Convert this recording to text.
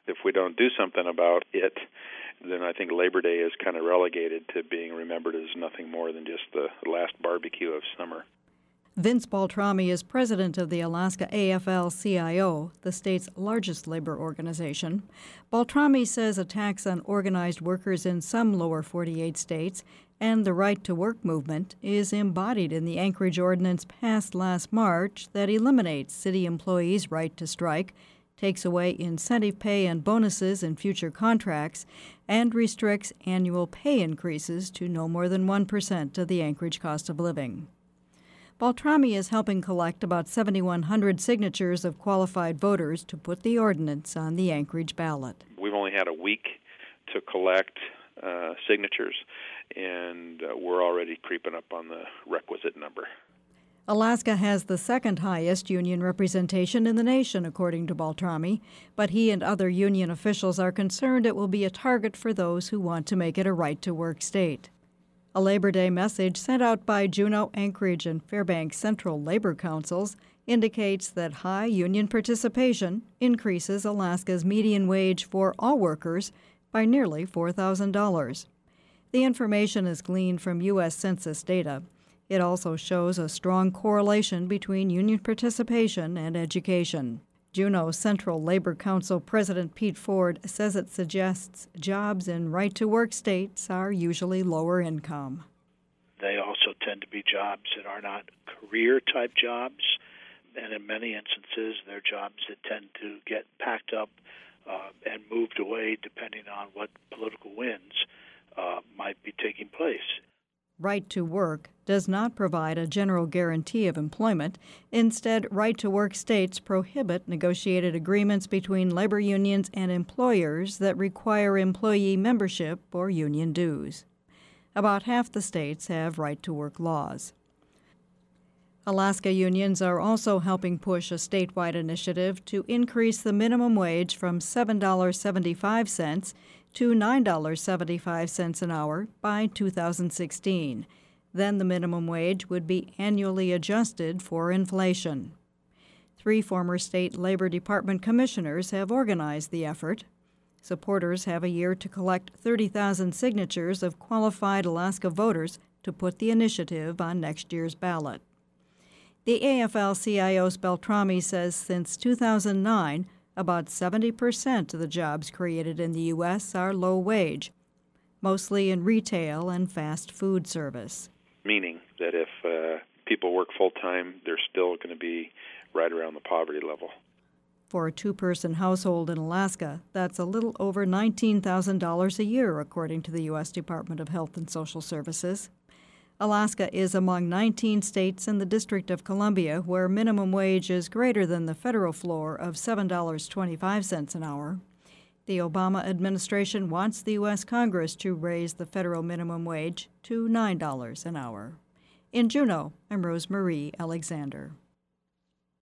If we don't do something about it, then I think Labor Day is kind of relegated to being remembered as nothing more than just the last barbecue of summer. Vince Baltrami is president of the Alaska AFL-CIO, the state's largest labor organization. Baltrami says attacks on organized workers in some lower 48 states and the right-to-work movement is embodied in the Anchorage ordinance passed last March that eliminates city employees' right to strike, takes away incentive pay and bonuses in future contracts, and restricts annual pay increases to no more than 1% of the Anchorage cost of living. Baltrami is helping collect about 7,100 signatures of qualified voters to put the ordinance on the Anchorage ballot. We've only had a week to collect signatures, and we're already creeping up on the requisite number. Alaska has the second highest union representation in the nation, according to Baltrami, but he and other union officials are concerned it will be a target for those who want to make it a right-to-work state. A Labor Day message sent out by Juneau, Anchorage, and Fairbanks Central Labor Councils indicates that high union participation increases Alaska's median wage for all workers by nearly $4,000. The information is gleaned from U.S. Census data. It also shows a strong correlation between union participation and education. Juneau Central Labor Council President Pete Ford says it suggests jobs in right-to-work states are usually lower income. They also tend to be jobs that are not career-type jobs, and in many instances, they're jobs that tend to get packed up and moved away depending on what political winds might be taking place. Right to work does not provide a general guarantee of employment. Instead, right-to-work states prohibit negotiated agreements between labor unions and employers that require employee membership or union dues. About half the states have right-to-work laws. Alaska unions are also helping push a statewide initiative to increase the minimum wage from $7.75 to $9.75 an hour by 2016. Then the minimum wage would be annually adjusted for inflation. 3 former state Labor Department commissioners have organized the effort. Supporters have a year to collect 30,000 signatures of qualified Alaska voters to put the initiative on next year's ballot. The AFL-CIO's Baltrami says since 2009, about 70% of the jobs created in the U.S. are low-wage, mostly in retail and fast food service. Meaning that if people work full-time, they're still going to be right around the poverty level. For a 2-person household in Alaska, that's a little over $19,000 a year, according to the U.S. Department of Health and Social Services. Alaska is among 19 states in the District of Columbia where minimum wage is greater than the federal floor of $7.25 an hour. The Obama administration wants the U.S. Congress to raise the federal minimum wage to $9 an hour. In Juneau, I'm Rosemarie Alexander.